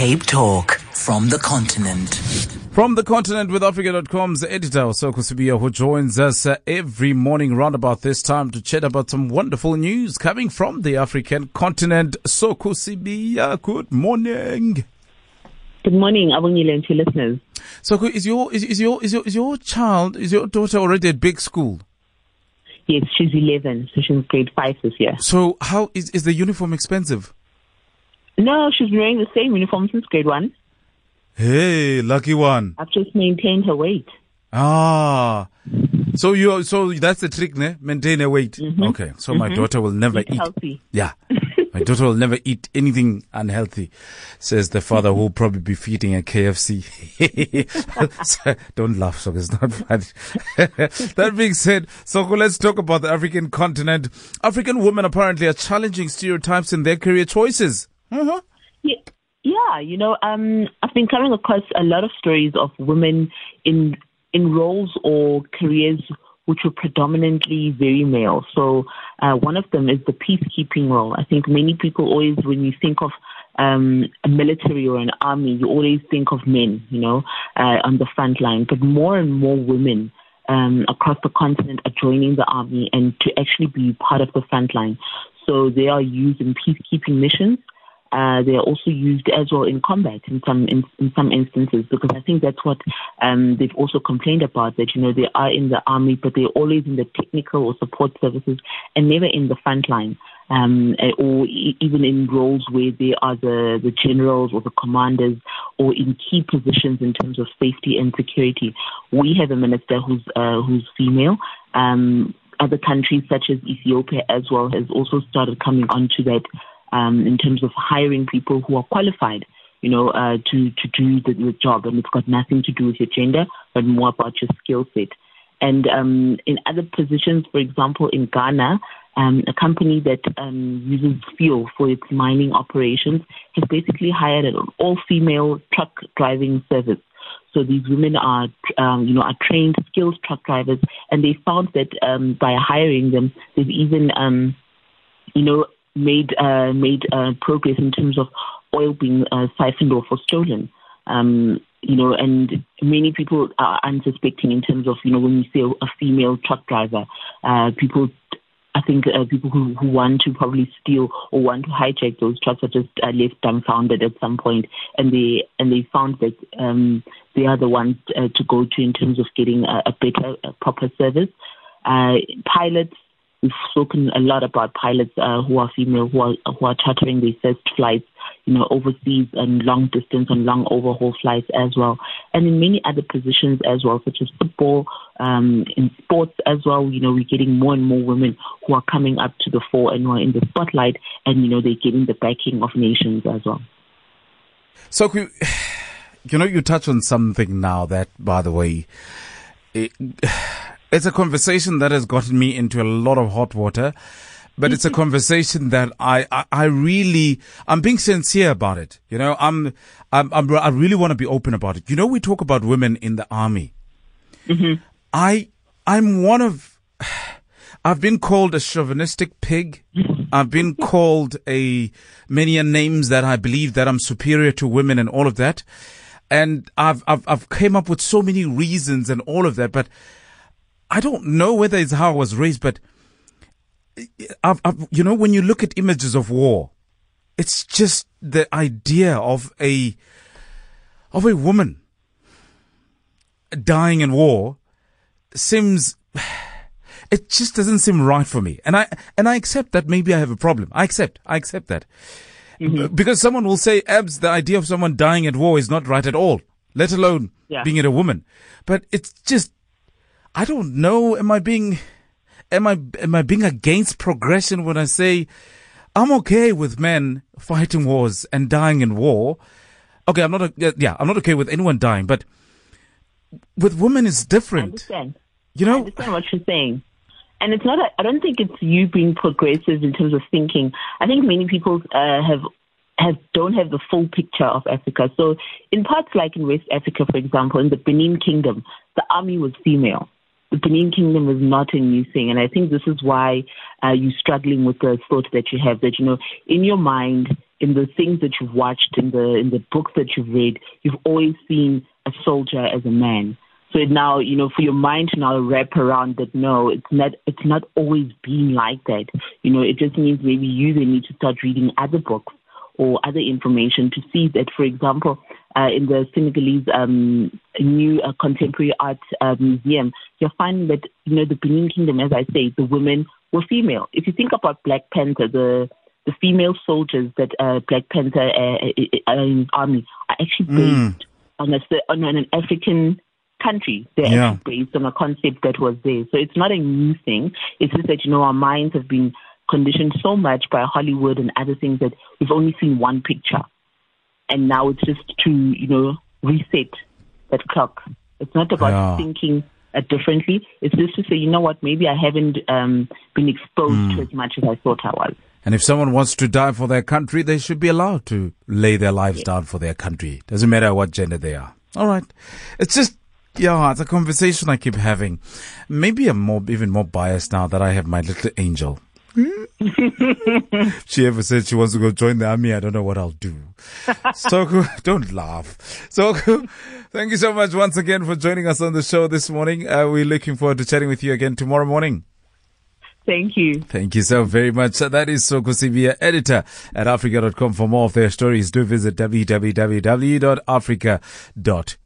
Cape Talk from the continent. From the continent with Africa.com's editor, Soko Sibiya, who joins us every morning round about this time to chat about some wonderful news coming from the African continent. Soko Sibiya, good morning. Good morning, Abongile, and to listeners. Soko, is your daughter already at big school? Yes, she's 11, so she's in grade 5 this year. So how is the uniform expensive? No, she's wearing the same uniform since grade 1. Hey, lucky one. I've just maintained her weight. So that's the trick, ne? Maintain her weight. Mm-hmm. Okay. So my daughter will never eat healthy. Yeah. My daughter will never eat anything unhealthy, says the father who will probably be feeding a KFC. Don't laugh, so it's not funny. That being said, so let's talk about the African continent. African women apparently are challenging stereotypes in their career choices. Mm-hmm. Yeah, I've been coming across a lot of stories of women in roles or careers which were predominantly very male. So one of them is the peacekeeping role. I think many people always, when you think of a military or an army, you always think of men, on the front line. But more and more women across the continent are joining the army and to actually be part of the front line. So they are used in peacekeeping missions. They are also used as well in combat in some instances, because I think that's what they've also complained about, that they are in the army, but they're always in the technical or support services and never in the front line, or even in roles where they are the generals or the commanders or in key positions in terms of safety and security. We have a minister who's female. Other countries such as Ethiopia as well has also started coming onto that. In terms of hiring people who are qualified, to do the job. And it's got nothing to do with your gender, but more about your skill set. And in other positions, for example, in Ghana, a company that uses fuel for its mining operations has basically hired an all-female truck driving service. So these women are trained, skilled truck drivers, and they found that by hiring them, they've even, made progress in terms of oil being siphoned off or stolen. And many people are unsuspecting in terms of, when you say a female truck driver, people who want to probably steal or want to hijack those trucks are just left dumbfounded at some point, and they found that they are the ones to go to in terms of getting a better, proper service. Pilots. We've spoken a lot about pilots who are female, who are chartering their first flights, overseas and long distance and long overhaul flights as well. And in many other positions as well, such as football, in sports as well, we're getting more and more women who are coming up to the fore and who are in the spotlight, and, they're getting the backing of nations as well. So, you touch on something now that, by the way, it's a conversation that has gotten me into a lot of hot water, but it's a conversation that I'm being sincere about it. I really want to be open about it. We talk about women in the army. Mm-hmm. I've been called a chauvinistic pig. I've been called many names that I believe that I'm superior to women and all of that. And I've came up with so many reasons and all of that, but I don't know whether it's how I was raised, but when you look at images of war, it's just the idea of a woman dying in war it just doesn't seem right for me. And I accept that maybe I have a problem. I accept that. Mm-hmm. Because someone will say, Abs, the idea of someone dying at war is not right at all, let alone being it a woman. But it's just, I don't know. Am I being against progression when I say I'm okay with men fighting wars and dying in war? Okay, I'm not okay with anyone dying, but with women it's different. I understand. I understand what you're saying. And it's not, I don't think it's you being progressive in terms of thinking. I think many people don't have the full picture of Africa. So in parts like in West Africa, for example, in the Benin Kingdom, the army was female. The Benin Kingdom is not a new thing. And I think this is why you're struggling with the thought that you have, that, in your mind, in the things that you've watched, in the books that you've read, you've always seen a soldier as a man. So now, for your mind to now wrap around that, no, it's not always been like that. It just means maybe you then need to start reading other books or other information to see that, for example, in the Senegalese new contemporary art museum, you'll find that, the Benin Kingdom, as I say, the women were female. If you think about Black Panther, the female soldiers that Black Panther army are actually based on an African country. They're actually based on a concept that was there. So it's not a new thing. It's just that, our minds have been conditioned so much by Hollywood and other things that we've only seen one picture. And now it's just to, reset that clock. It's not about thinking differently. It's just to say, you know what, maybe I haven't been exposed to as much as I thought I was. And if someone wants to die for their country, they should be allowed to lay their lives down for their country. Doesn't matter what gender they are. All right. It's just, it's a conversation I keep having. Maybe I'm even more biased now that I have my little angel. She ever said she wants to go join the army, I don't know what I'll do. Soko, don't laugh. Soko, thank you so much once again for joining us on the show this morning. We're looking forward to chatting with you again tomorrow morning. Thank you. Thank you so very much. That is Soko Sibiya, editor at Africa.com. For more of their stories, do visit www.africa.com.